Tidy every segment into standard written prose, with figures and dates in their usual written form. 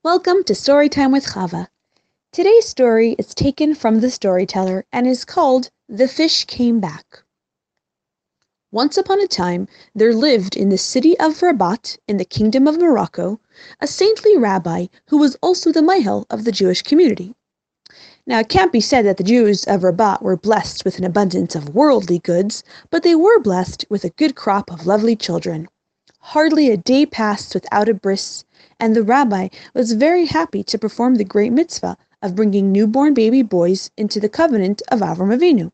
Welcome to Storytime with Chava. Today's story is taken from The Storyteller and is called The Fish Came Back. Once upon a time, there lived in the city of Rabat in the Kingdom of Morocco a saintly rabbi who was also the Mahel of the Jewish community. Now, it can't be said that the Jews of Rabat were blessed with an abundance of worldly goods, but they were blessed with a good crop of lovely children. Hardly a day passed without a bris, and the rabbi was very happy to perform the great mitzvah of bringing newborn baby boys into the covenant of Avram Avinu.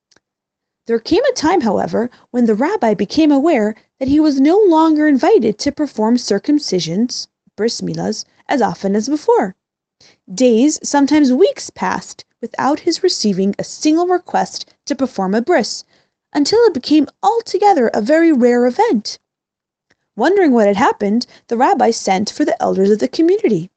There came a time, however, when the rabbi became aware that he was no longer invited to perform circumcisions, bris milas, as often as before. Days, sometimes weeks, passed without his receiving a single request to perform a bris, until it became altogether a very rare event. Wondering what had happened, the rabbi sent for the elders of the community.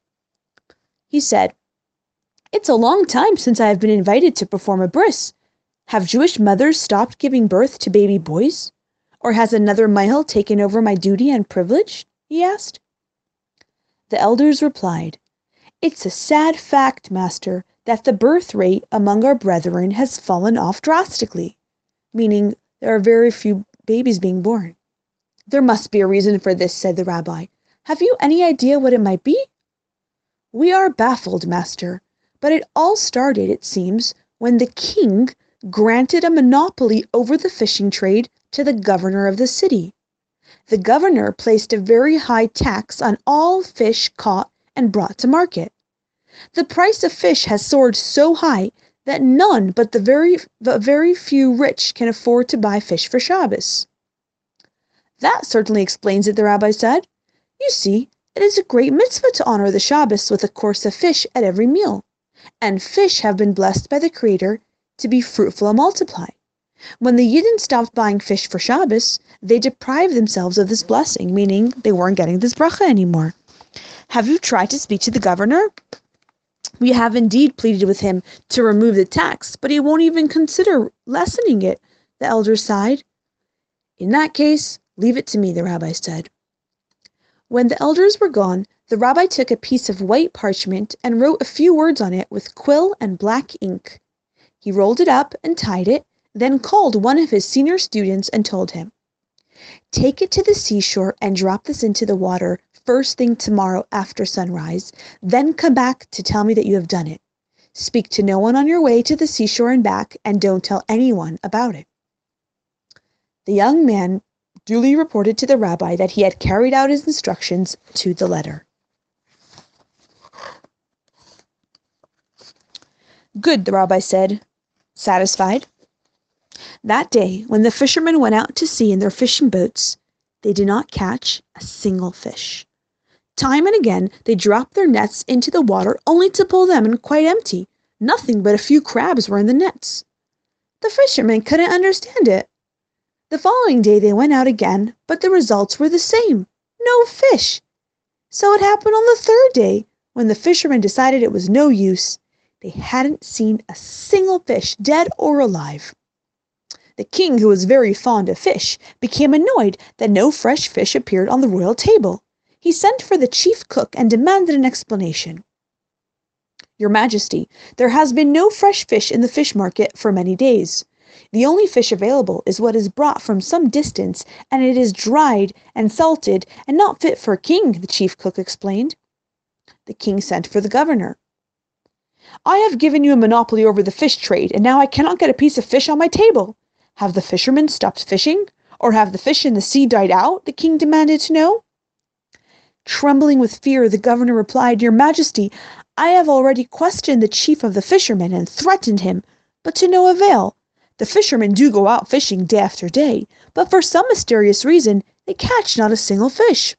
He said, "It's a long time since I have been invited to perform a bris. Have Jewish mothers stopped giving birth to baby boys? Or has another Mahel taken over my duty and privilege?" he asked. The elders replied, "It's a sad fact, master, that the birth rate among our brethren has fallen off drastically," meaning there are very few babies being born. "There must be a reason for this," said the rabbi. "Have you any idea what it might be?" "We are baffled, master, but it all started, it seems, when the king granted a monopoly over the fishing trade to the governor of the city. The governor placed a very high tax on all fish caught and brought to market. The price of fish has soared so high that none but the very few rich can afford to buy fish for Shabbos." "That certainly explains it," the rabbi said. "You see, it is a great mitzvah to honor the Shabbos with a course of fish at every meal, and fish have been blessed by the Creator to be fruitful and multiply. When the Yidden stopped buying fish for Shabbos, they deprived themselves of this blessing, meaning they weren't getting this bracha anymore. Have you tried to speak to the governor?" "We have indeed pleaded with him to remove the tax, but he won't even consider lessening it," the elders sighed. "In that case, leave it to me," the rabbi said. When the elders were gone, the rabbi took a piece of white parchment and wrote a few words on it with quill and black ink. He rolled it up and tied it, then called one of his senior students and told him, "Take it to the seashore and drop this into the water first thing tomorrow after sunrise, then come back to tell me that you have done it. Speak to no one on your way to the seashore and back, and don't tell anyone about it." The young man duly reported to the rabbi that he had carried out his instructions to the letter. "Good," the rabbi said, satisfied. That day, when the fishermen went out to sea in their fishing boats, they did not catch a single fish. Time and again, they dropped their nets into the water only to pull them in quite empty. Nothing but a few crabs were in the nets. The fishermen couldn't understand it. The following day they went out again, but the results were the same. No fish. So it happened on the third day, when the fishermen decided it was no use. They hadn't seen a single fish, dead or alive. The king, who was very fond of fish, became annoyed that no fresh fish appeared on the royal table. He sent for the chief cook and demanded an explanation. "Your Majesty, there has been no fresh fish in the fish market for many days. The only fish available is what is brought from some distance, and it is dried and salted and not fit for a king," the chief cook explained. The king sent for the governor. "I have given you a monopoly over the fish trade, and now I cannot get a piece of fish on my table. Have the fishermen stopped fishing, or have the fish in the sea died out?" the king demanded to know. Trembling with fear, the governor replied, "Your Majesty, I have already questioned the chief of the fishermen and threatened him, but to no avail. The fishermen do go out fishing day after day, but for some mysterious reason, they catch not a single fish.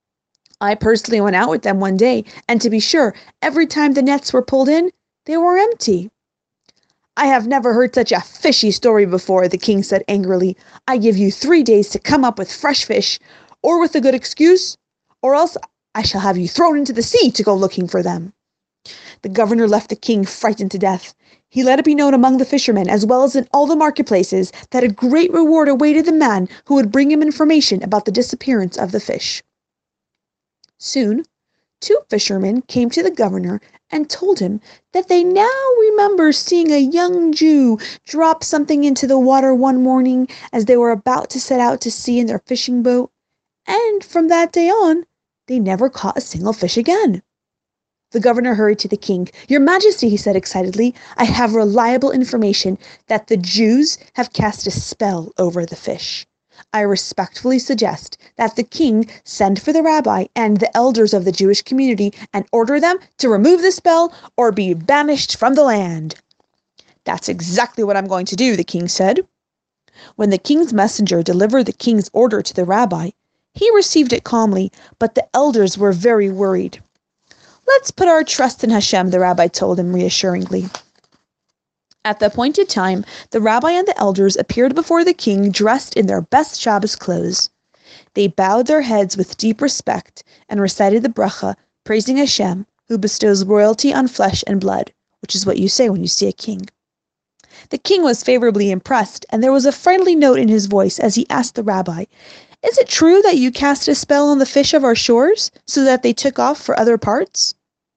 I personally went out with them one day, and to be sure, every time the nets were pulled in, they were empty." "I have never heard such a fishy story before," the king said angrily. "I give you 3 days to come up with fresh fish, or with a good excuse, or else I shall have you thrown into the sea to go looking for them." The governor left the king frightened to death. He let it be known among the fishermen, as well as in all the marketplaces, that a great reward awaited the man who would bring him information about the disappearance of the fish. Soon, 2 fishermen came to the governor and told him that they now remember seeing a young Jew drop something into the water one morning as they were about to set out to sea in their fishing boat, and from that day on, they never caught a single fish again. The governor hurried to the king. "Your Majesty," he said excitedly, "I have reliable information that the Jews have cast a spell over the fish. I respectfully suggest that the king send for the rabbi and the elders of the Jewish community and order them to remove the spell or be banished from the land." "That's exactly what I'm going to do," the king said. When the king's messenger delivered the king's order to the rabbi, he received it calmly, but the elders were very worried. "Let's put our trust in Hashem," the rabbi told him reassuringly. At the appointed time, the rabbi and the elders appeared before the king dressed in their best Shabbos clothes. They bowed their heads with deep respect and recited the bracha, praising Hashem, who bestows royalty on flesh and blood, which is what you say when you see a king. The king was favorably impressed, and there was a friendly note in his voice as he asked the rabbi, "Is it true that you cast a spell on the fish of our shores so that they took off for other parts?"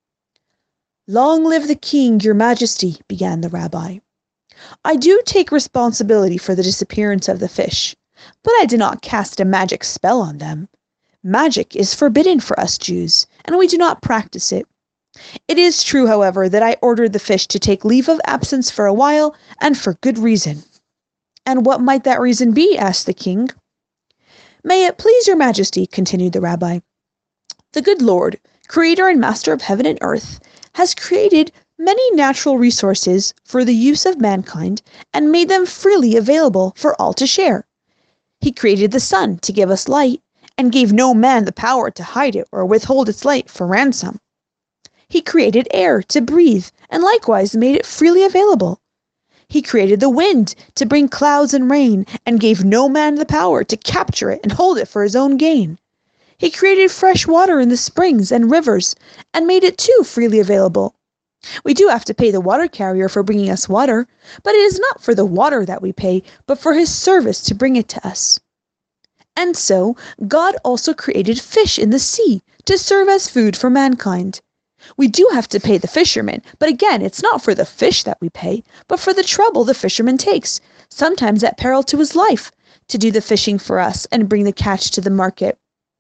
"Long live the king, your majesty," began the rabbi. "I do take responsibility for the disappearance of the fish, but I did not cast a magic spell on them. Magic is forbidden for us Jews, and we do not practice it. It is true, however, that I ordered the fish to take leave of absence for a while, and for good reason." "And what might that reason be?" asked the king. "May it please your majesty," continued the rabbi, "the good Lord, creator and master of heaven and earth, has created many natural resources for the use of mankind and made them freely available for all to share. He created the sun to give us light and gave no man the power to hide it or withhold its light for ransom. He created air to breathe and likewise made it freely available. He created the wind to bring clouds and rain and gave no man the power to capture it and hold it for his own gain. He created fresh water in the springs and rivers and made it too freely available. We do have to pay the water carrier for bringing us water, but it is not for the water that we pay, but for his service to bring it to us. And so, God also created fish in the sea to serve as food for mankind. We do have to pay the fisherman, but again, it's not for the fish that we pay, but for the trouble the fisherman takes, sometimes at peril to his life, to do the fishing for us and bring the catch to the market."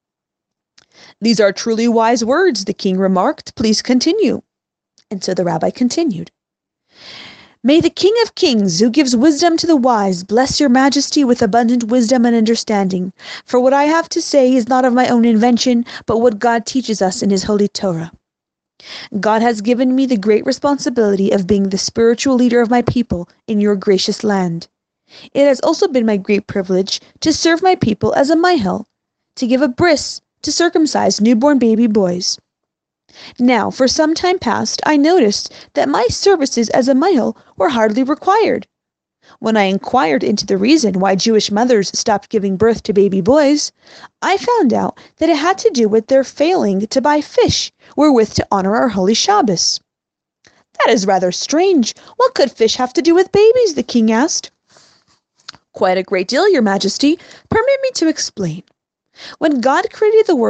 "These are truly wise words," the king remarked. "Please continue." And so the rabbi continued. "May the King of Kings, who gives wisdom to the wise, bless your majesty with abundant wisdom and understanding, for what I have to say is not of my own invention, but what God teaches us in his holy Torah. God has given me the great responsibility of being the spiritual leader of my people in your gracious land. It has also been my great privilege to serve my people as a mahel, to give a bris, to circumcise newborn baby boys. Now, for some time past, I noticed that my services as a mahel were hardly required. When I inquired into the reason why Jewish mothers stopped giving birth to baby boys, I found out that it had to do with their failing to buy fish wherewith to honor our holy Shabbos." "That is rather strange. What could fish have to do with babies?" the king asked. "Quite a great deal, your majesty. Permit me to explain. When God created the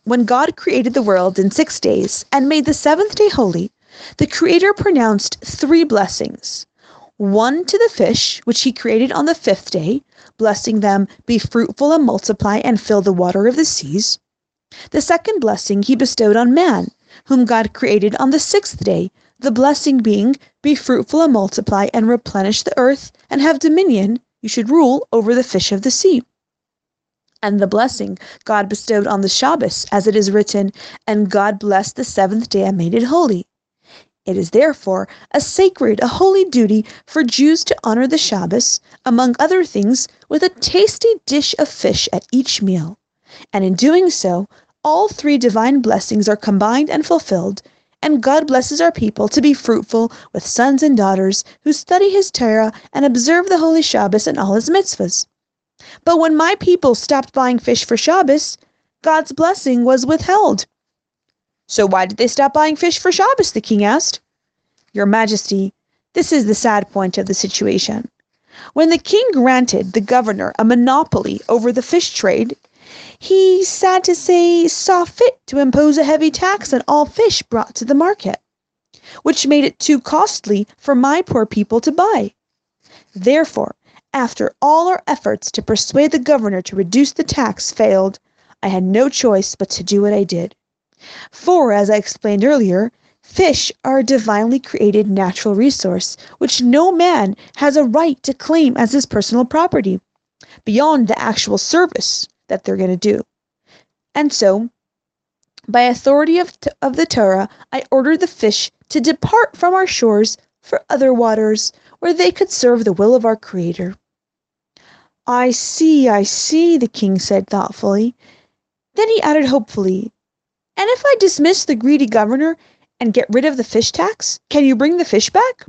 world in 6 days and made the 7th day holy, the Creator pronounced 3 blessings. One to the fish, which he created on the 5th day, blessing them, "Be fruitful and multiply and fill the water of the seas." The second blessing he bestowed on man, whom God created on the 6th day, the blessing being, "Be fruitful and multiply and replenish the earth and have dominion, you should rule over the fish of the sea." And the blessing God bestowed on the Shabbos, as it is written, "And God blessed the 7th day and made it holy." It is therefore a sacred, a holy duty for Jews to honor the Shabbos, among other things, with a tasty dish of fish at each meal. And in doing so, all 3 divine blessings are combined and fulfilled, and God blesses our people to be fruitful with sons and daughters who study his Torah and observe the holy Shabbos and all his mitzvahs. But when my people stopped buying fish for Shabbos, God's blessing was withheld. "So why did they stop buying fish for Shabbos?" the king asked. "Your majesty, this is the sad point of the situation. When the king granted the governor a monopoly over the fish trade, He, sad to say, saw fit to impose a heavy tax on all fish brought to the market, which made it too costly for my poor people to buy. Therefore, after all our efforts to persuade the governor to reduce the tax failed, I had no choice but to do what I did. For, as I explained earlier, fish are a divinely created natural resource which no man has a right to claim as his personal property, beyond the actual service that they're going to do. And so, by authority of the Torah, I ordered the fish to depart from our shores for other waters where they could serve the will of our Creator. I see, the king said thoughtfully. Then he added hopefully, and if I dismiss the greedy governor and get rid of the fish tax, can you bring the fish back?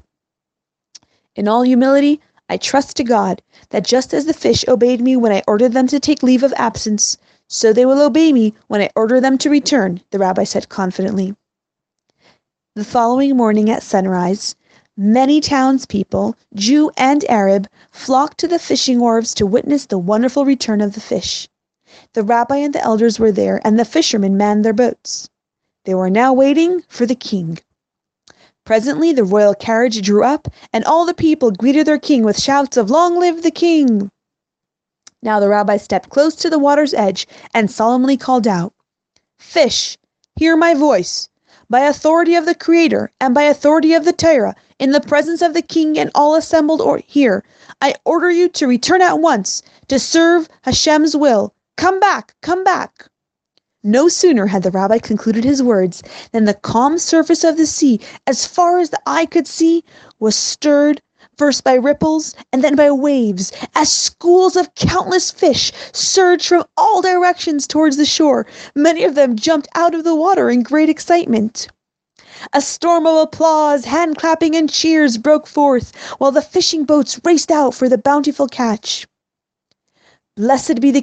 In all humility, I trust to God that just as the fish obeyed me when I ordered them to take leave of absence, so they will obey me when I order them to return, the rabbi said confidently. The following morning at sunrise, many townspeople, Jew and Arab, flocked to the fishing wharves to witness the wonderful return of the fish. The rabbi and the elders were there, and the fishermen manned their boats. They were now waiting for the king. Presently the royal carriage drew up, and all the people greeted their king with shouts of "Long live the king!" Now the rabbi stepped close to the water's edge and solemnly called out, "Fish, hear my voice. By authority of the Creator and by authority of the Torah, in the presence of the king and all assembled here, I order you to return at once to serve Hashem's will. Come back, come back." No sooner had the rabbi concluded his words than the calm surface of the sea, as far as the eye could see, was stirred first by ripples and then by waves, as schools of countless fish surged from all directions towards the shore. Many of them jumped out of the water in great excitement. A storm of applause, hand-clapping, and cheers broke forth, while the fishing boats raced out for the bountiful catch. Blessed be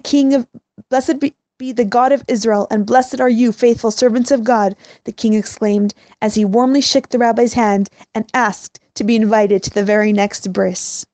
the God of Israel, and blessed are you, faithful servants of God, the king exclaimed, as he warmly shook the rabbi's hand and asked to be invited to the very next bris.